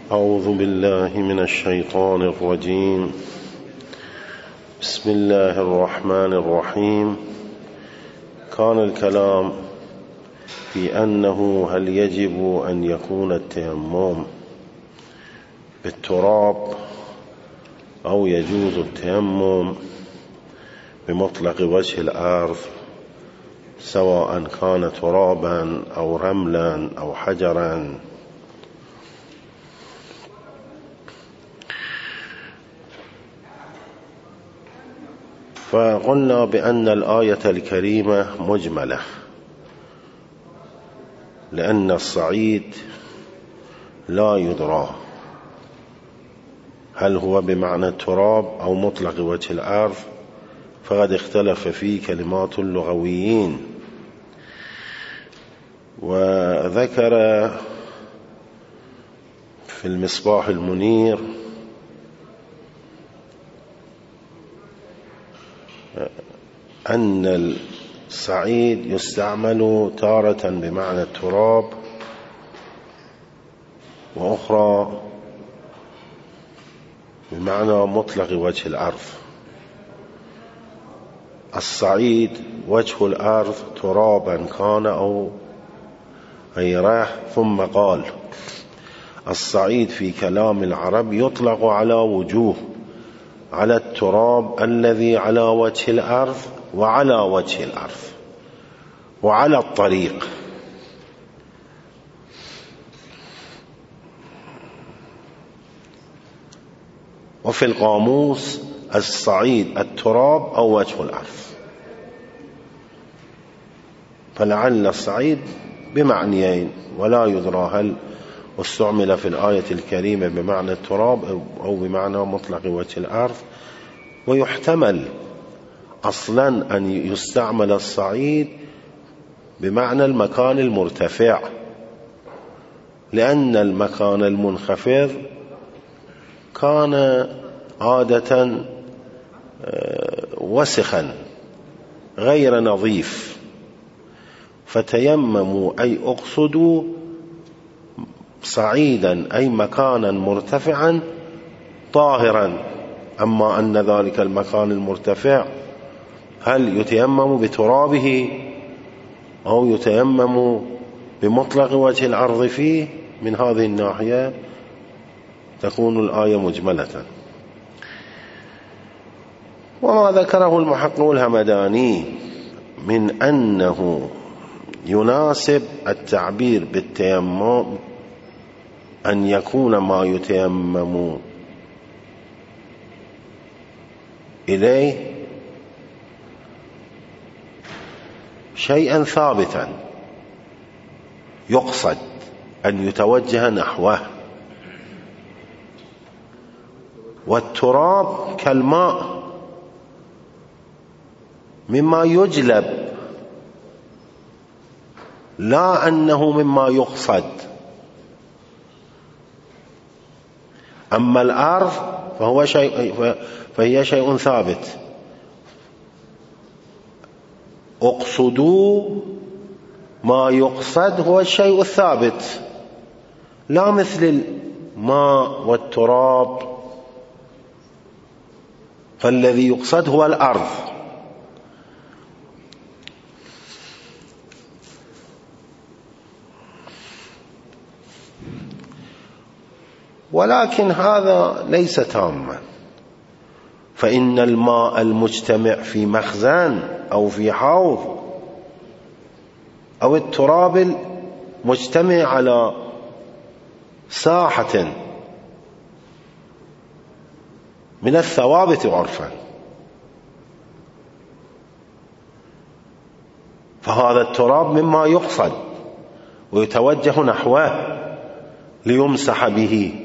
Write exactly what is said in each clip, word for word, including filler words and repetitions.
أعوذ بالله من الشيطان الرجيم. بسم الله الرحمن الرحيم. كان الكلام في أنه هل يجب أن يكون التيمم بالتراب أو يجوز التيمم بمطلق وجه الأرض سواء كان ترابا أو رملا أو حجرا. فقلنا بأن الآية الكريمة مجملة، لأن الصعيد لا يدرى هل هو بمعنى التراب أو مطلق وجه الأرض، فقد اختلف فيه كلمات اللغويين. وذكر في المصباح المنير أن الصعيد يستعمل تارة بمعنى التراب وأخرى بمعنى مطلق وجه الأرض. الصعيد وجه الأرض ترابا كان أو غيره. ثم قال: الصعيد في كلام العرب يطلق على وجوه، على التراب الذي على وجه الأرض وعلى وجه الأرض وعلى الطريق. وفي القاموس الصعيد التراب أو وجه الأرض، فلعل الصعيد بمعنيين، ولا يدرى هل استعمل في الآية الكريمة بمعنى التراب أو بمعنى مطلق وجه الأرض. ويحتمل أصلا أن يستعمل الصعيد بمعنى المكان المرتفع، لأن المكان المنخفض كان عادة وسخا غير نظيف، فتيمموا أي اقصدوا صعيدا أي مكانا مرتفعا طاهرا. أما أن ذلك المكان المرتفع هل يتيمم بترابه أو يتيمم بمطلق وجه الأرض فيه، من هذه الناحية تكون الآية مجملة. وما ذكره المحقق الهمداني من أنه يناسب التعبير بالتيمم أن يكون ما يتيمم إليه شيئا ثابتا يقصد أن يتوجه نحوه. والتراب كالماء مما يجلب، لا أنه مما يقصد. أما الأرض فهو شيء فهي شيء ثابت. اقصدوا ما يقصد هو الشيء الثابت، لا مثل الماء والتراب، فالذي يقصد هو الأرض. ولكن هذا ليس تاما، فإن الماء المجتمع في مخزن أو في حوض أو التراب المجتمع على ساحة من الثوابت عرفا، فهذا التراب مما يقصد ويتوجه نحوه ليمسح به.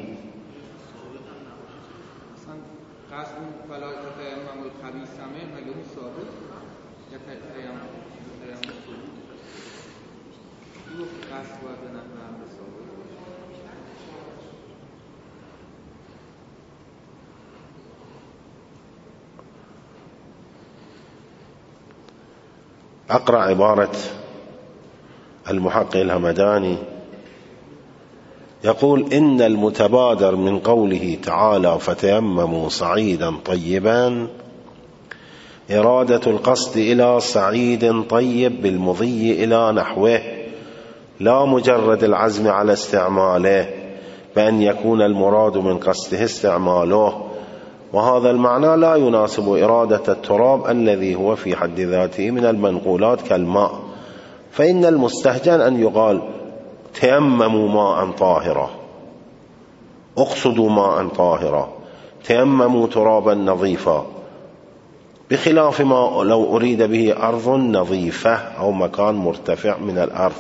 أقرأ عبارة المحقق الهمداني: يقول إن المتبادر من قوله تعالى فتيمموا صعيدا طيبا إرادة القصد إلى صعيد طيب بالمضي إلى نحوه، لا مجرد العزم على استعماله، بأن يكون المراد من قصده استعماله. وهذا المعنى لا يناسب إرادة التراب الذي هو في حد ذاته من المنقولات كالماء، فإن المستهجن أن يقال تيمموا ماء طاهرا، اقصدوا ماء طاهرا، تيمموا ترابا نظيفا، بخلاف ما لو أريد به أرض نظيفة أو مكان مرتفع من الأرض.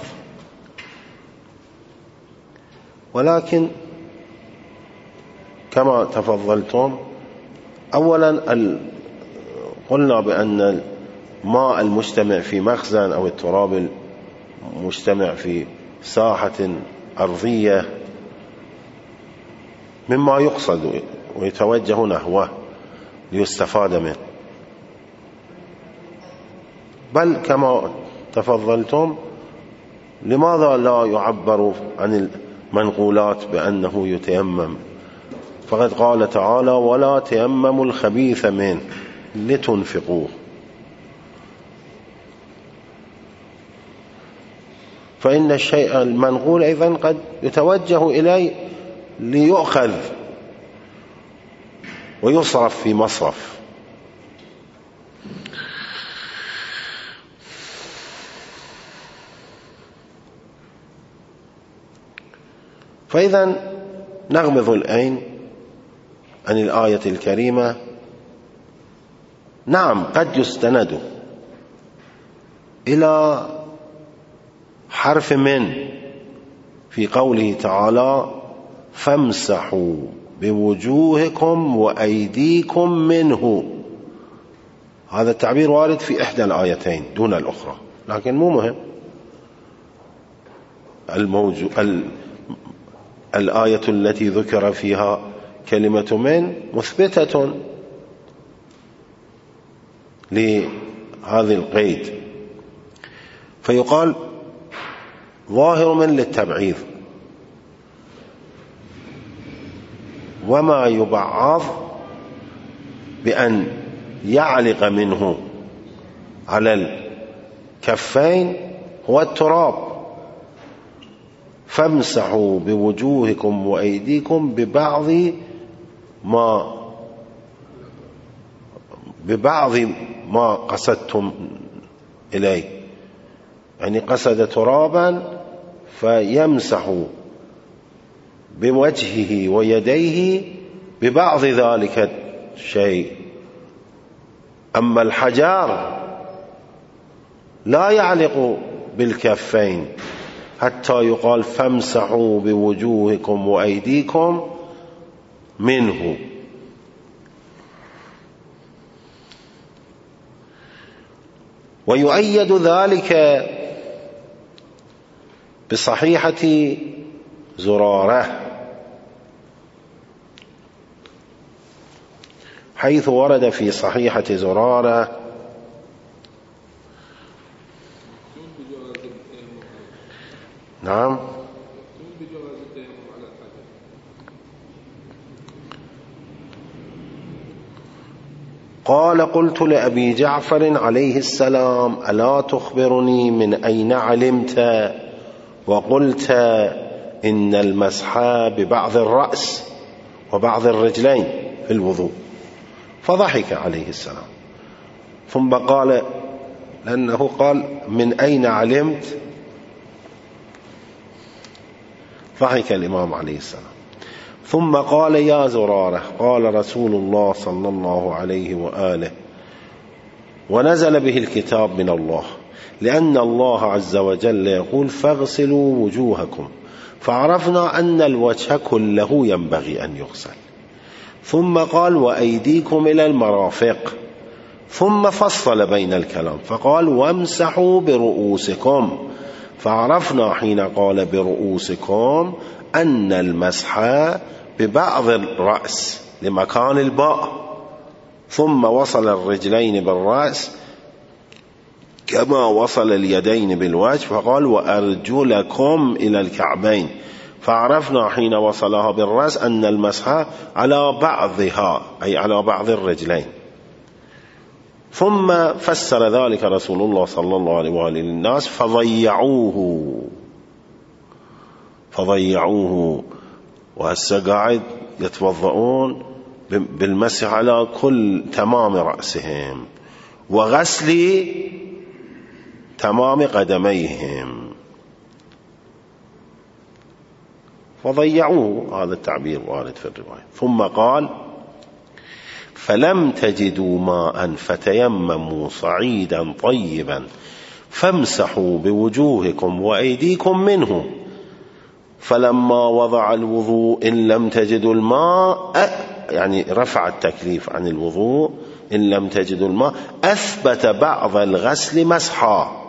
ولكن كما تفضلتم، أولا قلنا بأن الماء المجتمع في مخزن أو التراب المجتمع في ساحة أرضية مما يقصد ويتوجه نحوه ليستفاد منه، بل كما تفضلتم لماذا لا يعبر عن المنقولات بأنه يتيمم؟ فقد قال تعالى ولا تيمموا الخبيث منه لتنفقوه، فإن الشيء المنقول أيضا قد يتوجه إليه ليؤخذ ويصرف في مصرف. فإذا نغمض العين عن الآية الكريمة. نعم قد يستند إلى حرف من في قوله تعالى فامسحوا بوجوهكم وأيديكم منه، هذا التعبير وارد في إحدى الآيتين دون الأخرى، لكن مو مهم. الموجو... ال... الآية التي ذكر فيها كلمة من مثبتة لهذا القيد، فيقال ظاهر من للتبعيض، وما يبعض بأن يعلق منه على الكفين هو التراب. فامسحوا بوجوهكم وأيديكم ببعض ما ببعض ما قصدتم إليه، يعني قصد ترابا فيمسح بوجهه ويديه ببعض ذلك الشيء. أما الحجار لا يعلق بالكفين حتى يقال فامسحوا بوجوهكم وأيديكم منه. ويؤيد ذلك بصحيحة زرارة، حيث ورد في صحيحة زرارة نعم قال قلت لأبي جعفر عليه السلام ألا تخبرني من أين علمت وقلت إن المسح ببعض الرأس وبعض الرجلين في الوضوء؟ فضحك عليه السلام، ثم قال، لأنه قال من أين علمت، ضحك الإمام عليه السلام، ثم قال يا زرارة قال رسول الله صلى الله عليه وآله ونزل به الكتاب من الله، لأن الله عز وجل يقول فاغسلوا وجوهكم، فعرفنا أن الوجه كله ينبغي أن يغسل، ثم قال وأيديكم إلى المرافق، ثم فصل بين الكلام فقال وامسحوا برؤوسكم، فعرفنا حين قال برؤوسكم أن المسح ببعض الرأس لمكان الباء، ثم وصل الرجلين بالرأس كما وصل اليدين بالوجه، فقال وأرجلكم إلى الكعبين، فعرفنا حين وصلها بالرأس أن المسح على بعضها أي على بعض الرجلين. ثم فسر ذلك رسول الله صلى الله عليه وآله للناس فضيعوه فضيعوه وهسه قاعد يتوضؤون بالمسح على كل تمام رأسهم وغسل تمام قدميهم، فضيعوه، هذا التعبير وارد في الرواية. ثم قال فلم تجدوا ماء فتيمموا صعيدا طيبا فامسحوا بوجوهكم وأيديكم منه، فلما وضع الوضوء إن لم تجدوا الماء، يعني رفع التكليف عن الوضوء، إن لم تجدوا الماء أثبت بعض الغسل مسحا،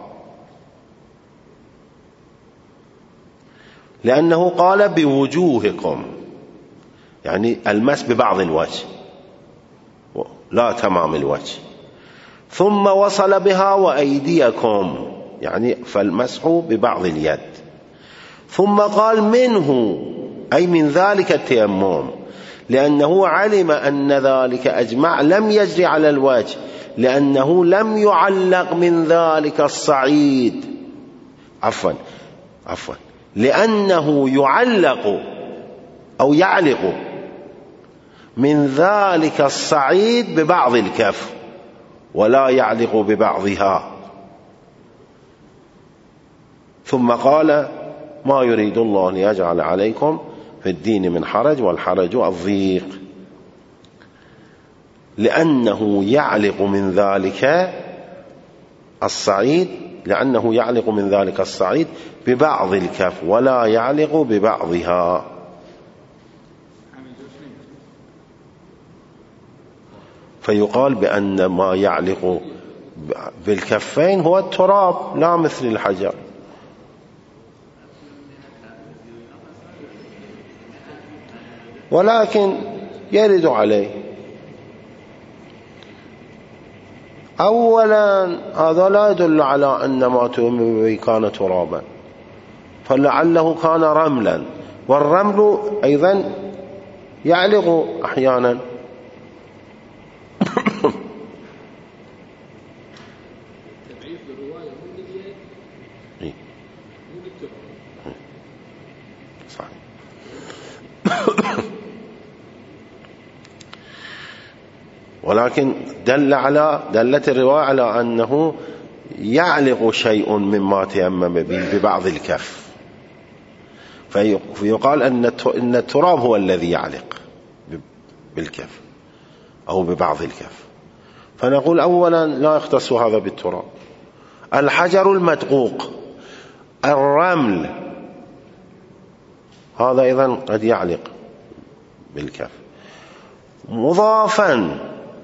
لأنه قال بوجوهكم، يعني المس ببعض الوجه لا تمام الوجه، ثم وصل بها وأيديكم، يعني فالمسح ببعض اليد، ثم قال منه أي من ذلك التيمم، لأنه علم أن ذلك أجمع لم يجري على الوجه، لأنه لم يعلق من ذلك الصعيد، عفوا عفوا لأنه يعلق أو يعلق من ذلك الصعيد ببعض الكف ولا يعلق ببعضها. ثم قال ما يريد الله أن يجعل عليكم في الدين من حرج والحرج الضيق، لأنه يعلق من ذلك الصعيد لأنه يعلق من ذلك الصعيد ببعض الكف ولا يعلق ببعضها. فيقال بأن ما يعلق بالكفين هو التراب لا مثل الحجر. ولكن يرد عليه أولا هذا لا يدل على أن ما تيمم به كان ترابا، فلعله كان رملا، والرمل أيضا يعلق أحيانا. ولكن دل على دلت الرواية على أنه يعلق شيء مما تيمم به ببعض الكف، فيقال أن التراب هو الذي يعلق بالكف أو ببعض الكف. فنقول أولا لا يختص هذا بالتراب. الحجر المدقوق، الرمل، هذا أيضا قد يعلق بالكف، مضافا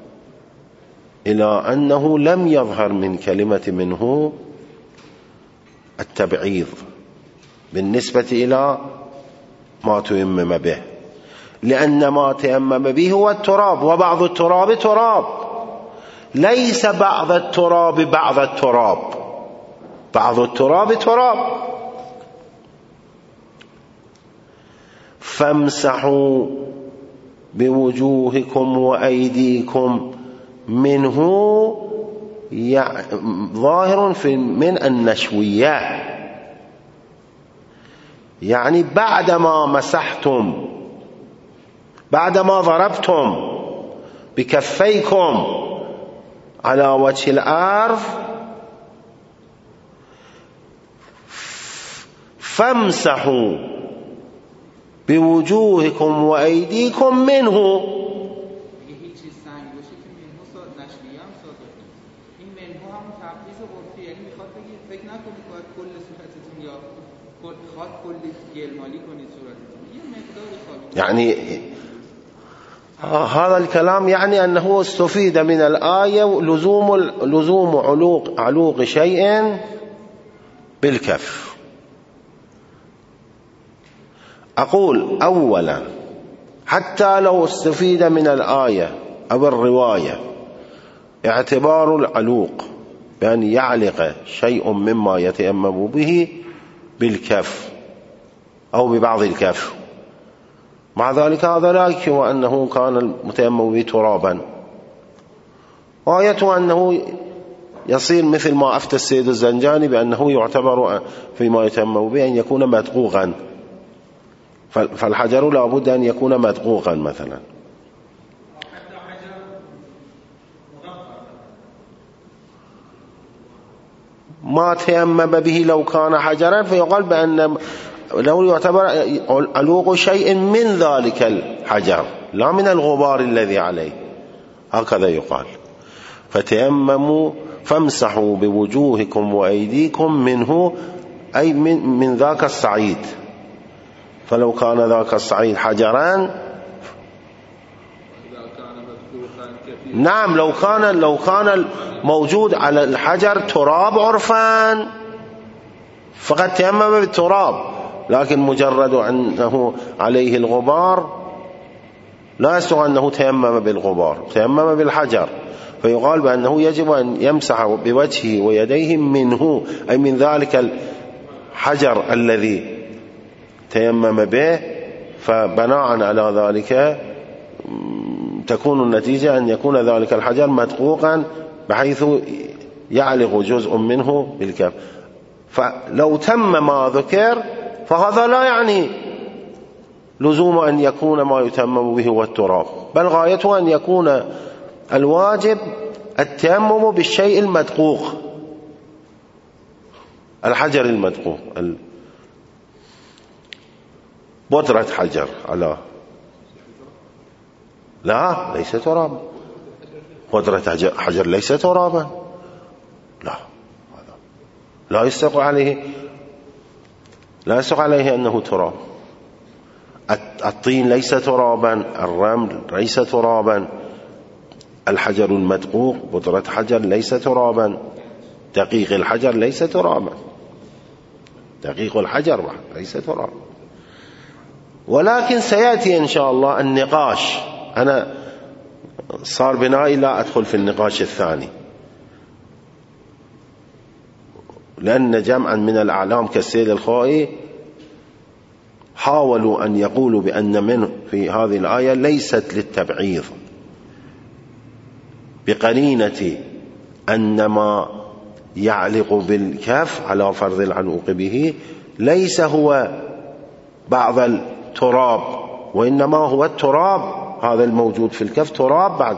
إلى أنه لم يظهر من كلمة منه التبعيض بالنسبة إلى ما تيمم به، لأن ما تيمم به هو التراب، وبعض التراب تراب، ليس بعض التراب بعض التراب، بعض التراب تراب. فامسحوا بوجوهكم وأيديكم منه، ظاهر في من النشوية، يعني بعدما مسحتم، بعدما ضربتم بكفيكم على وجه الأرض، فامسحوا بوجوهكم وأيديكم منه. يعني آه هذا الكلام يعني أنه استفيد من الآية لزوم لزوم علوق علوق شيء بالكف. أقول أولا حتى لو استفيد من الآية أو الرواية اعتبار العلوق بأن يعلق شيء مما يتيمم به بالكف، أو ببعض الكف، مع ذلك هذا لا يكفي أنه كان المتيمم به ترابا. غايته أنه يصير مثل ما أفتى السيد الزنجاني بأنه يعتبر فيما يتيمم به أن يكون مدقوقا، فالحجر لا بد أن يكون مدقوقا مثلا. ما تيمم به لو كان حجرا فيقال بأن لو يعتبر علوق شيء من ذلك الحجر لا من الغبار الذي عليه، هكذا يقال. فتيمموا فامسحوا بوجوهكم وأيديكم منه، أي من, من ذاك الصعيد. فلو كان ذاك الصعيد حجران، نعم لو كان لو كان موجود على الحجر تراب عرفان فقد تيمم بالتراب، لكن مجرد أنه عليه الغبار لا يستطيع أنه تيمم بالغبار، تيمم بالحجر، فيقال بأنه يجب أن يمسح بوجهه ويديه منه، أي من ذلك الحجر الذي تيمم به. فبناء على ذلك تكون النتيجة أن يكون ذلك الحجر مدقوقا بحيث يعلق جزء منه بالكف. فلو تم ما ذكر فهذا لا يعني لزوم أن يكون ما يتيمم به هو التراب، بل غايته أن يكون الواجب التيمم بالشيء المدقوق، الحجر المدقوق، بودرة حجر على لا ليس ترابا، بودرة حجر ليس ترابا، لا لا يستق عليه لا يستق عليه أنه تراب. الطين ليس ترابا، الرمل ليس ترابا، الحجر المدقوق بودرة حجر ليس ترابا، دقيق الحجر ليس ترابا، دقيق الحجر ليس ترابا. ولكن سيأتي إن شاء الله النقاش، أنا صار بنائي لا أدخل في النقاش الثاني، لأن جمعا من الأعلام كالسيد الخوئي حاولوا أن يقولوا بأن منه في هذه الآية ليست للتبعيض، بقرينة أن ما يعلق بالكف على فرض العلوق به ليس هو بعض التراب، وإنما هو التراب هذا الموجود في الكف تراب بعد.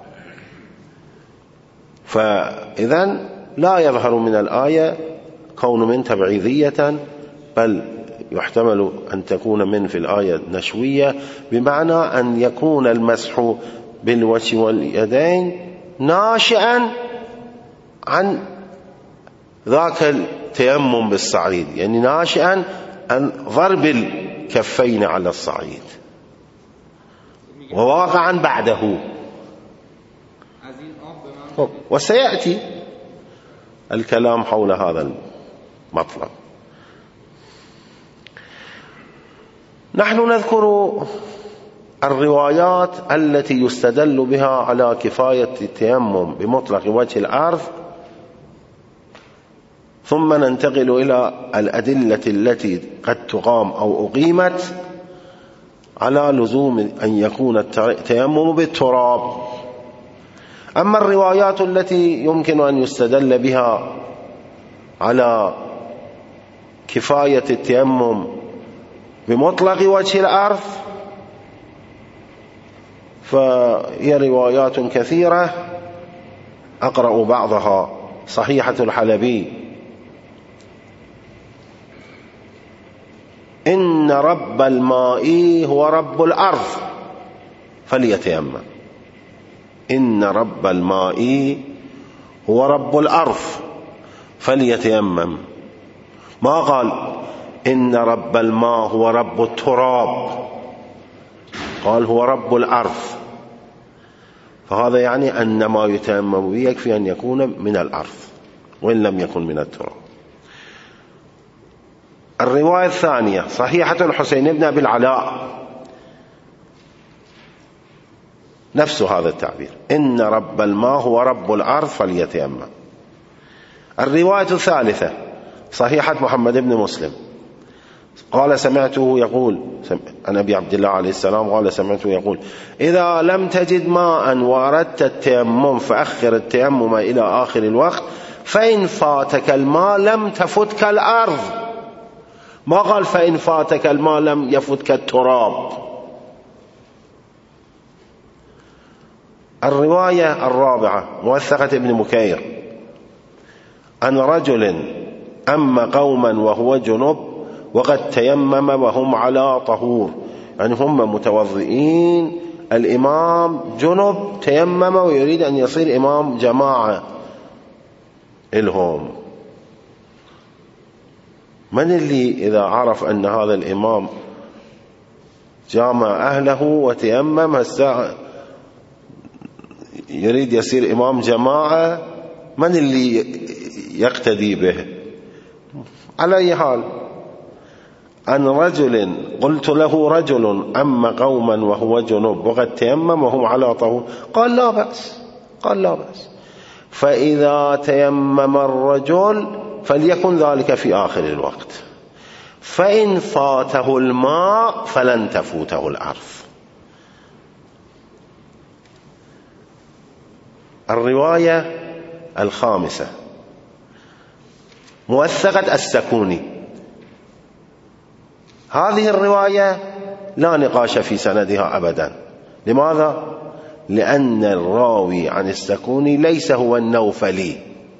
فإذن لا يظهر من الآية كون من تبعيضية، بل يحتمل أن تكون من في الآية نشوية، بمعنى أن يكون المسح بالوجه واليدين ناشئا عن ذاك التيمم بالصعيد، يعني ناشئا عن ضرب الكفين على الصعيد وواقعا بعده. وسيأتي الكلام حول هذا المطلب. نحن نذكر الروايات التي يستدل بها على كفاية التيمم بمطلق وجه الأرض، ثم ننتقل إلى الأدلة التي قد تقام أو أقيمت على لزوم أن يكون التيمم بالتراب. أما الروايات التي يمكن أن يستدل بها على كفاية التيمم بمطلق وجه الأرض فهي روايات كثيرة، أقرأ بعضها. صحيحة الحلبي: إن رب الماء هو رب الأرض فليتيمم. إن رب الماء هو رب الأرض فليتيمم، ما قال إن رب الماء هو رب التراب، قال هو رب الأرض. فهذا يعني أن ما يتيمم به يكفي أن يكون من الأرض وإن لم يكن من التراب. الرواية الثانية صحيحة الحسين بن أبي العلاء، نفس هذا التعبير: إن رب الماء هو رب الأرض فليتيمم. الرواية الثالثة صحيحة محمد بن مسلم، قال سمعته يقول عن أبي عبد الله عليه السلام قال سمعته يقول: إذا لم تجد ماء وأردت التيمم فأخر التيمم إلى آخر الوقت، فإن فاتك الماء لم تفتك الأرض. ما قال فإن فاتك الماء لم يفتك التراب. الرواية الرابعة موثقة ابن مكير عن رجل أما قوما وهو جنب وقد تيمم وهم على طهور، يعني هم متوضئين، الإمام جنب تيمم ويريد أن يصير إمام جماعة إلهم. من اللي إذا عرف أن هذا الإمام جامع أهله وتيمم هسه يريد يصير إمام جماعة، من اللي يقتدي به؟ على أي حال، عن رجل قلت له رجل أما قوما وهو جنوب وقد تيمم وهم على طهور، قال لا بأس، قال لا بأس. فإذا تيمم الرجل فليكن ذلك في آخر الوقت، فإن فاته الماء فلن تفوته الأرض. الرواية الخامسة موثقة السكوني. هذه الرواية لا نقاش في سندها أبدا. لماذا؟ لأن الراوي عن السكوني ليس هو النوفلي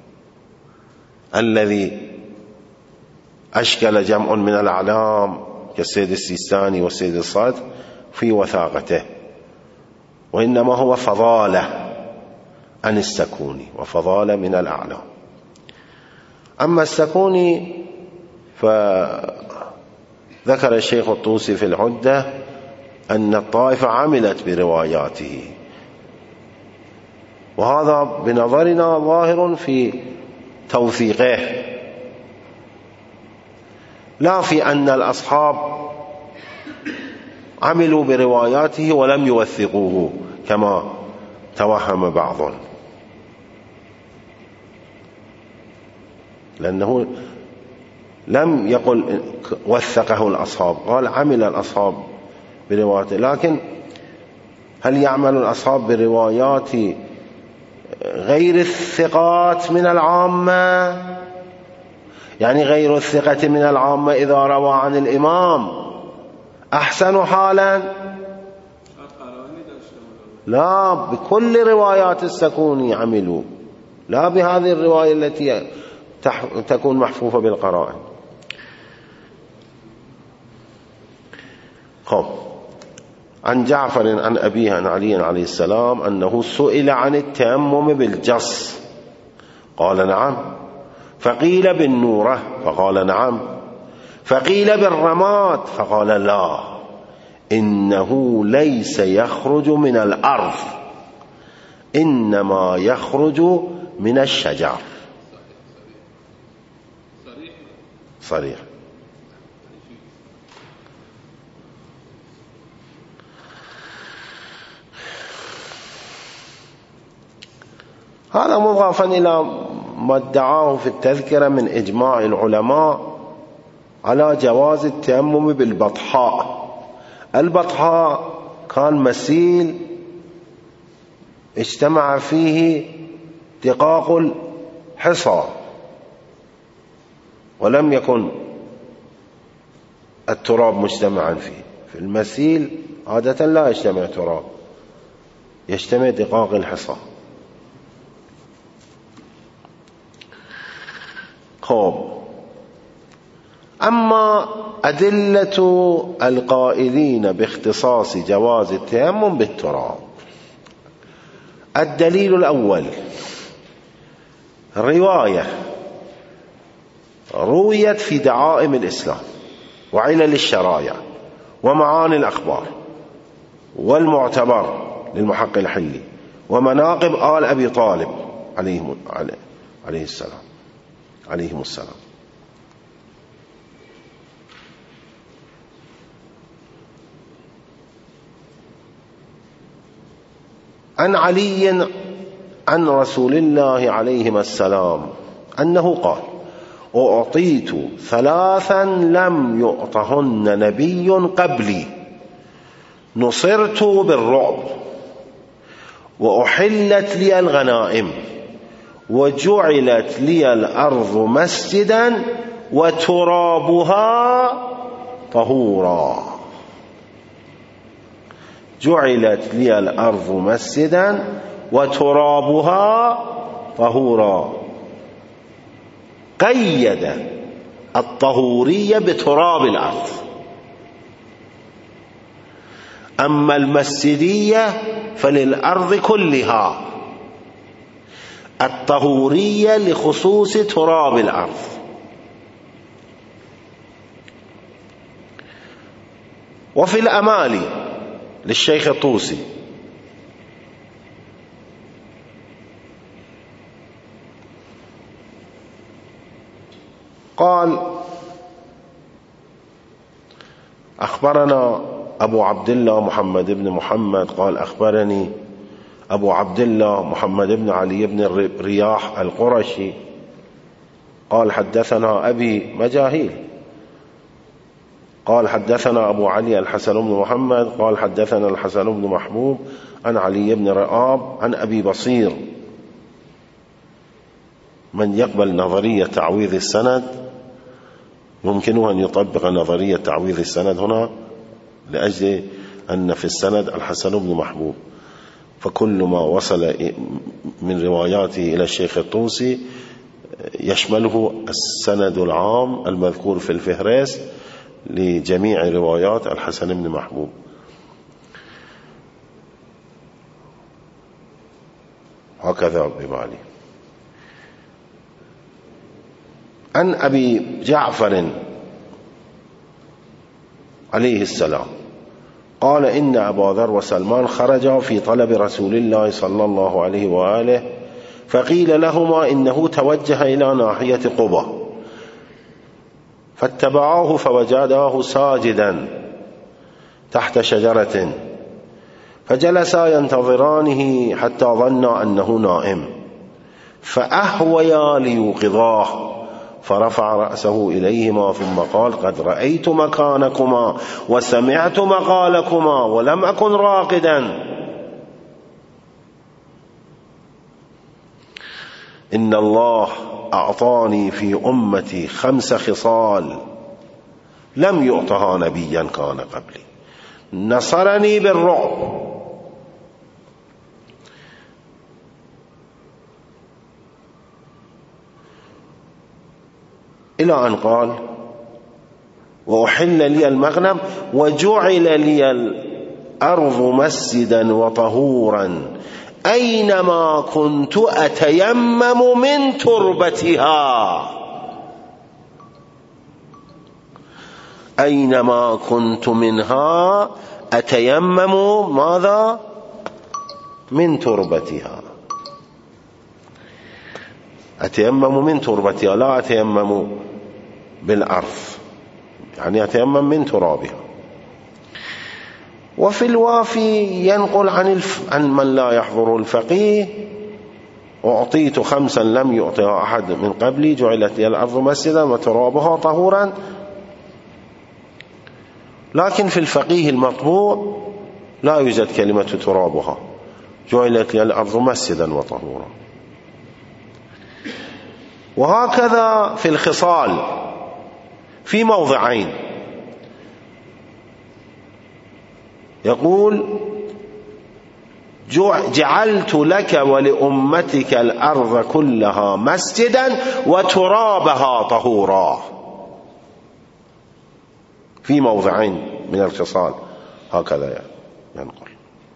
الذي أشكل جمع من الأعلام كالسيد السيستاني والسيد الصدر في وثاقته، وإنما هو فضالة عن السكوني، وفضالة من الأعلام. أما السكوني فذكر الشيخ الطوسي في العدة أن الطائفة عملت برواياته، وهذا بنظرنا ظاهر في توثيقه، لا في أن الأصحاب عملوا برواياته ولم يوثقوه كما توهم بعضهم، لأنه لم يقل وثقه الأصحاب، قال عمل الأصحاب برواياته. لكن هل يعمل الأصحاب بروايات غير الثقات من العامة؟ يعني غير الثقة من العامة إذا روى عن الإمام أحسن حالا؟ لا، بكل روايات السكوني عملوا، لا بهذه الرواية التي تكون محفوفة بالقرائن. خب، عن جعفر عن أبيه عن علي عليه السلام أنه سئل عن التيمم بالجص قال نعم، فقيل بالنورة فقال نعم، فقيل بالرماد فقال لا، إنه ليس يخرج من الأرض، إنما يخرج من الشجر. صريح. هذا مضافا إلى ما ادعاه في التذكرة من إجماع العلماء على جواز التيمم بالبطحاء. البطحاء كان مسيل اجتمع فيه دقاق الحصى، ولم يكن التراب مجتمعا فيه. في المسيل عادة لا يجتمع تراب، يجتمع دقاق الحصى. خب، أما أدلة القائلين باختصاص جواز التيمم بالتراب، الدليل الأول رواية رويت في دعائم الإسلام وعلل الشرائع ومعاني الأخبار والمعتبر للمحقق الحلي ومناقب آل أبي طالب عليه عليه السلام عليهم السلام. عن علي عن رسول الله عليه السلام أنه قال: أعطيت ثلاثا لم يعطهن نبي قبلي، نصرت بالرعب، وأحلت لي الغنائم، وجعلت لي الأرض مسجدا وترابها طهورا. جعلت لي الأرض مسجدا وترابها طهورا. قيد الطهورية بتراب الأرض، أما المسجدية فللأرض كلها، الطهورية لخصوص تراب الأرض. وفي الأمالي للشيخ الطوسي قال: أخبرنا أبو عبد الله محمد بن محمد قال أخبرني أبو عبد الله محمد بن علي بن الرياح القرشي قال حدثنا أبي مجاهيل قال حدثنا أبو علي الحسن بن محمد قال حدثنا الحسن بن محبوب عن علي بن رئاب عن أبي بصير. من يقبل نظرية تعويض السند ممكن أن يطبق نظرية تعويض السند هنا، لأجل أن في السند الحسن بن محبوب، فكل ما وصل من رواياته إلى الشيخ الطوسي يشمله السند العام المذكور في الفهرس لجميع روايات الحسن بن محبوب. هكذا بمالي. عن أبي جعفر عليه السلام قال: إن أبا ذر وسلمان خرجا في طلب رسول الله صلى الله عليه وآله، فقيل لهما إنه توجه إلى ناحية قبى، فاتبعاه فوجداه ساجدا تحت شجرة، فجلسا ينتظرانه حتى ظنا أنه نائم، فأهويا ليوقظاه، فرفع رأسه إليهما ثم قال: قد رأيت مكانكما وسمعت مقالكما ولم أكن راقدا. إن الله أعطاني في أمتي خمس خصال لم يعطها نبيا كان قبلي: نصرني بالرعب، إلى أن قال: وأحل لي المغنم، وجعل لي الأرض مسجدا وطهورا، أينما كنت أتيمم من تربتها. أينما كنت منها أتيمم ماذا؟ من تربتها. أتيمم من تربتها، لا أتيمم بالأرض، يعني أتيمم من ترابها. وفي الوافي ينقل عن, الف... عن من لا يحضر الفقيه: أعطيت خمسا لم يعطها أحد من قبلي، جعلت لي الأرض مسجدا وترابها طهورا. لكن في الفقيه المطبوع لا يوجد كلمة ترابها، جعلت لي الأرض مسجدا وطهورا. وهكذا في الخصال في موضعين، يقول: جعلت لك ولأمتك الأرض كلها مسجدا وترابها طهورا، في موضعين من الخصال، هكذا ينقل.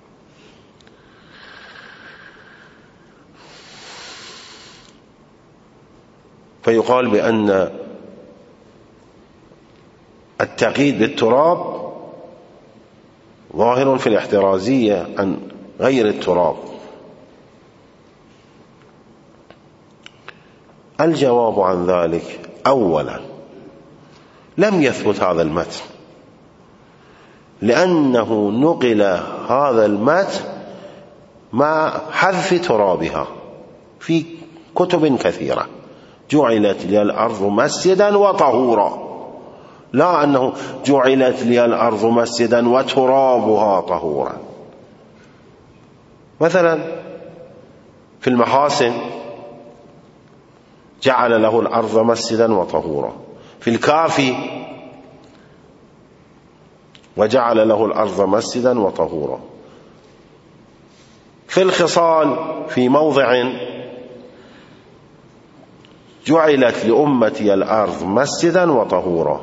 فيقال بأن التقييد بالتراب ظاهر في الاحترازية عن غير التراب. الجواب عن ذلك: أولا، لم يثبت هذا المتن، لأنه نقل هذا المتن مع حذف ترابها في كتب كثيرة جعلت لي الأرض مسجدا وطهورا، لا أنه جعلت لي الأرض مسجدا وترابها طهورا. مثلا في المحاسن جعل له الأرض مسجدا وطهورا، في الكافي وجعل له الأرض مسجدا وطهورا، في الخصال في موضع جعلت لأمتي الأرض مسجدا وطهورا.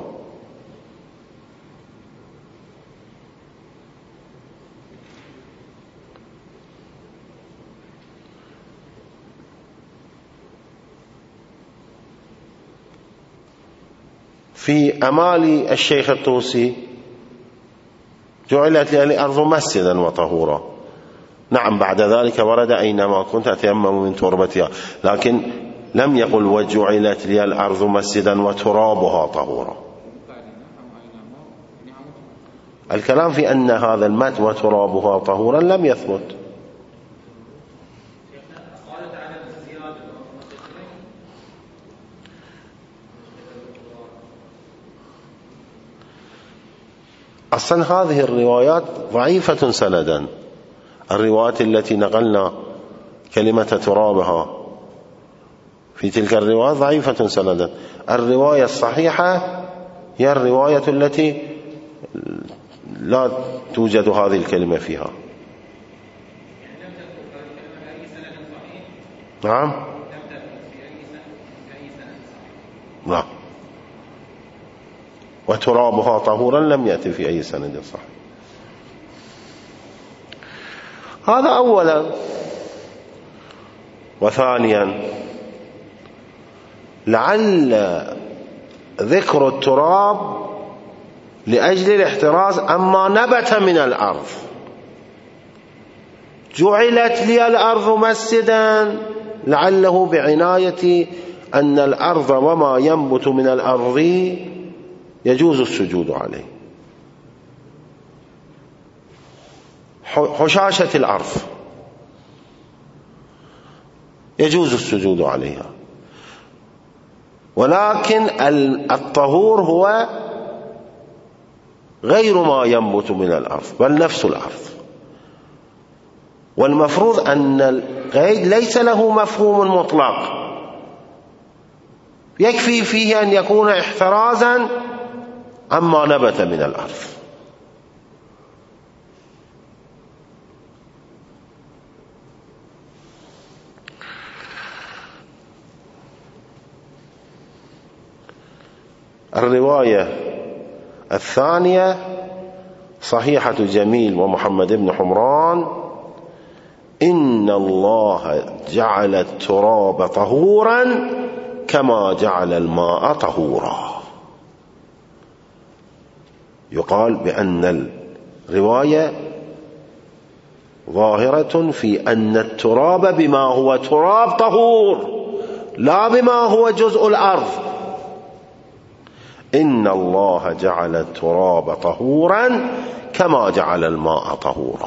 في أمال الشيخ الطوسي جعلت لي الأرض مسجدا وطهورا. نعم، بعد ذلك ورد أينما كنت أتيمم من تربتها، لكن لم يقل وجعلت لي الأرض مسجدا وترابها طهورا. الكلام في أن هذا المد وترابها طهورا لم يثبت. أصلا هذه الروايات ضعيفة سندا، الروايات التي نقلنا كلمة ترابها في تلك الروايات ضعيفة سندا. الرواية الصحيحة هي الرواية التي لا توجد هذه الكلمة فيها. نعم، لا، وترابها طهورا لم يأتي في أي سند صح. هذا أولا. وثانيا، لعل ذكر التراب لأجل الاحتراز عما نبت من الأرض. جعلت لي الأرض مسجدا، لعله بعناية أن الأرض وما ينبت من الأرض يجوز السجود عليه. حشاشة الأرض يجوز السجود عليها، ولكن الطهور هو غير ما ينبت من الأرض بل نفس الأرض. والمفروض أن القيد ليس له مفهوم مطلق، يكفي فيه أن يكون احترازا عما نبت من الأرض. الرواية الثانية صحيحة جميل ومحمد بن حمران: إن الله جعل التراب طهورا كما جعل الماء طهورا. يقال بأن الرواية ظاهرة في أن التراب بما هو تراب طهور، لا بما هو جزء الأرض. إن الله جعل التراب طهورا كما جعل الماء طهورا.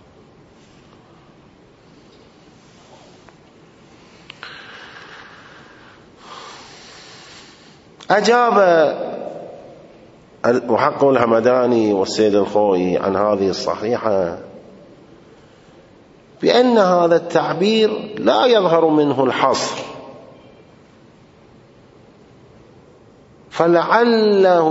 أجاب المحقق الهمداني والسيد الخوئي عن هذه الصحيحة بأن هذا التعبير لا يظهر منه الحصر، فلعله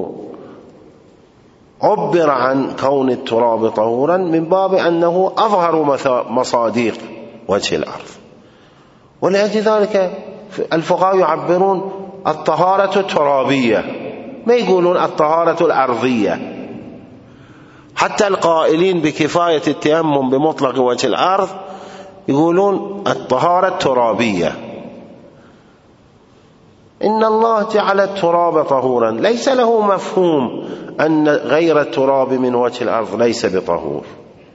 عبر عن كون التراب طهورا من باب أنه أظهر مصاديق وجه الأرض. ولأجل ذلك الفقهاء يعبرون الطهارة الترابية، ما يقولون الطهارة الأرضية. حتى القائلين بكفاية التيمم بمطلق وجه الأرض يقولون الطهارة الترابية. إن الله جعل التراب طهورا ليس له مفهوم أن غير التراب من وجه الأرض ليس بطهور،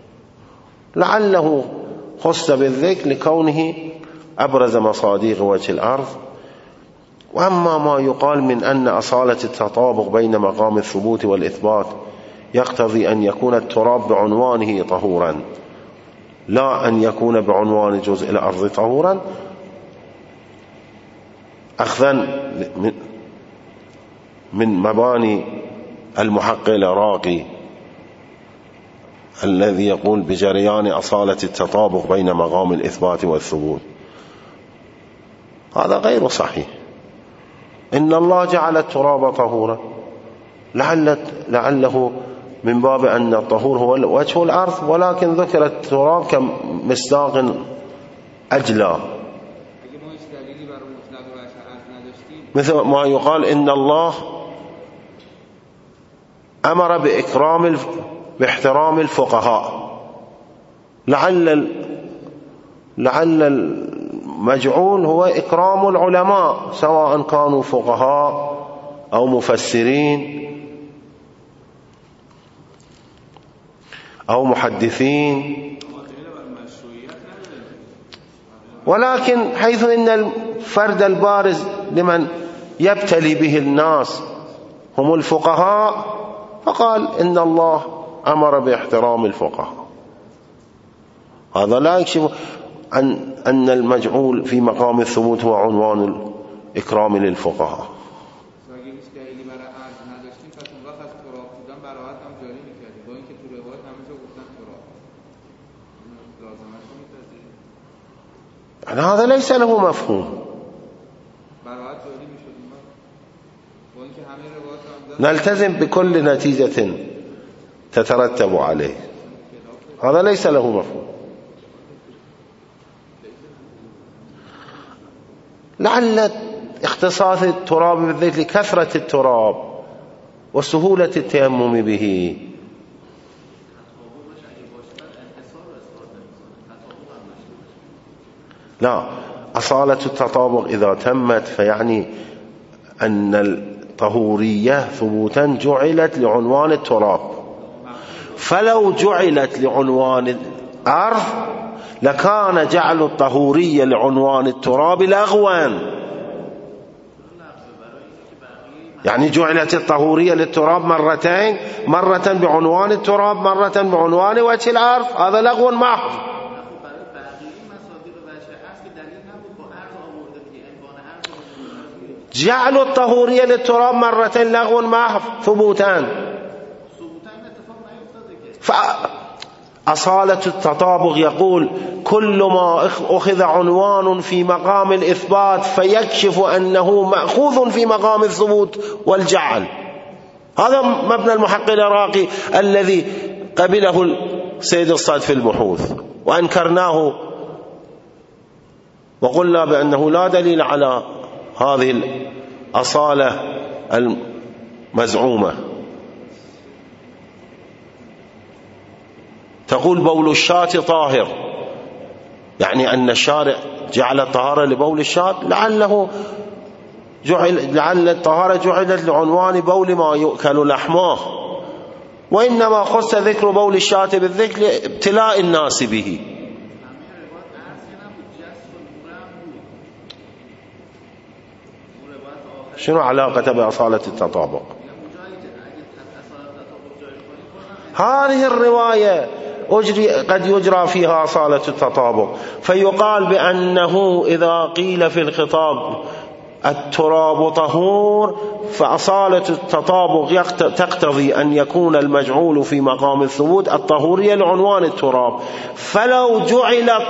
لعله خص بالذكر لكونه أبرز مصاديق وجه الأرض. وأما ما يقال من أن أصالة التطابق بين مقام الثبوت والإثبات يقتضي أن يكون التراب بعنوانه طهورا لا أن يكون بعنوان جزء الأرض طهورا، أخذا من مباني المحقق العراقي الذي يقول بجريان أصالة التطابق بين مقام الإثبات والثبوت، هذا غير صحيح. إن الله جعل التراب طهورا، لعل لعله من باب أن الطهور هو وجه الأرض، ولكن ذكر التراب كمصداق أجلى، مثل ما يقال إن الله أمر بإكرام الف... باحترام الفقهاء، لعل لعل المجعول هو إكرام العلماء سواء كانوا فقهاء أو مفسرين أو محدثين. ولكن حيث إن الفرد البارز لمن يبتلي به الناس هم الفقهاء، فقال إن الله أمر باحترام الفقهاء. هذا لا يكشف عن أن المجعول في مقام الثبوت هو عنوان الإكرام للفقهاء. يعني هذا ليس له مفهوم. نلتزم بكل نتيجة تترتب عليه، هذا ليس له مفهوم. لعل اختصاص التراب بالذات لكثرة التراب وسهولة التيمم به. لا، أصالة التطابق إذا تمت فيعني أن الطهورية ثبوتا جعلت لعنوان التراب، فلو جعلت لعنوان الأرض لكان جعل الطهورية لعنوان التراب لغوا. يعني جعلت الطهورية للتراب مرتين، مرة بعنوان التراب، مرة بعنوان وجه الأرض، هذا لغو محض. جعل الطهورية للتراب مرتين لغو محض ثبوتان. فأصالة التطابق يقول كل ما أخذ عنوان في مقام الإثبات فيكشف أنه مأخوذ في مقام الثبوت والجعل. هذا مبنى المحقق العراقي الذي قبله السيد الصاد في البحوث، وأنكرناه وقلنا بأنه لا دليل على هذه الأصالة المزعومة. تقول بول الشاة طاهر، يعني أن الشارع جعل الطهارة لبول الشاة، لعله جعل لعل الطهارة جعلت لعنوان بول ما يؤكل لحمه، وإنما خص ذكر بول الشاة بالذكر لابتلاء الناس به. شنو علاقة بأصالة التطابق؟ هذه الرواية أجري قد يجرى فيها أصالة التطابق، فيقال بأنه إذا قيل في الخطاب التراب طهور فأصالة التطابق تقتضي أن يكون المجعول في مقام الثبوت الطهورية لعنوان التراب، فلو جعلت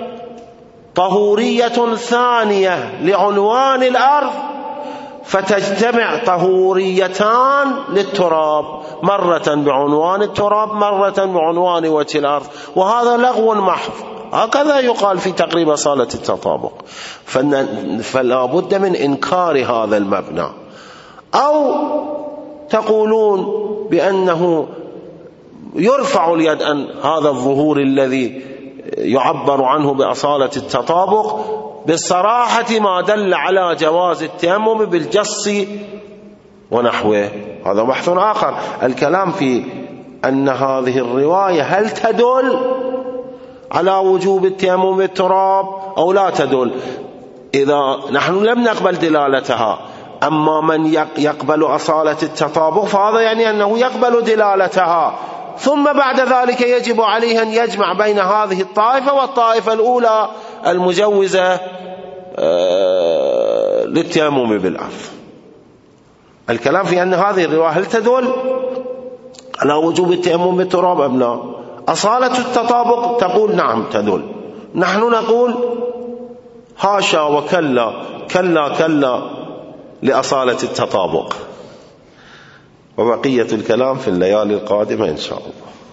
طهورية ثانية لعنوان الأرض فتجتمع طهوريتان للتراب، مرة بعنوان التراب مرة بعنوان وجه الأرض، وهذا لغو محض. هكذا يقال في تقريب أصالة التطابق. فلا بد من إنكار هذا المبنى، أو تقولون بأنه يرفع اليد أن هذا الظهور الذي يعبر عنه بأصالة التطابق بالصراحة ما دل على جواز التيمم بالجص ونحوه، هذا بحث آخر. الكلام في أن هذه الرواية هل تدل على وجوب التيمم بالتراب أو لا تدل. إذا نحن لم نقبل دلالتها، أما من يقبل أصالة التطابق فهذا يعني أنه يقبل دلالتها، ثم بعد ذلك يجب عليه أن يجمع بين هذه الطائفة والطائفة الأولى المجوزة للتيمم بالأرض. الكلام في أن هذه الرواية هل تدل على وجوب التيمم بالتراب أم لا؟ أصالة التطابق تقول نعم تدل، نحن نقول هاشا وكلا، كلا كلا لأصالة التطابق. وبقية الكلام في الليالي القادمة إن شاء الله.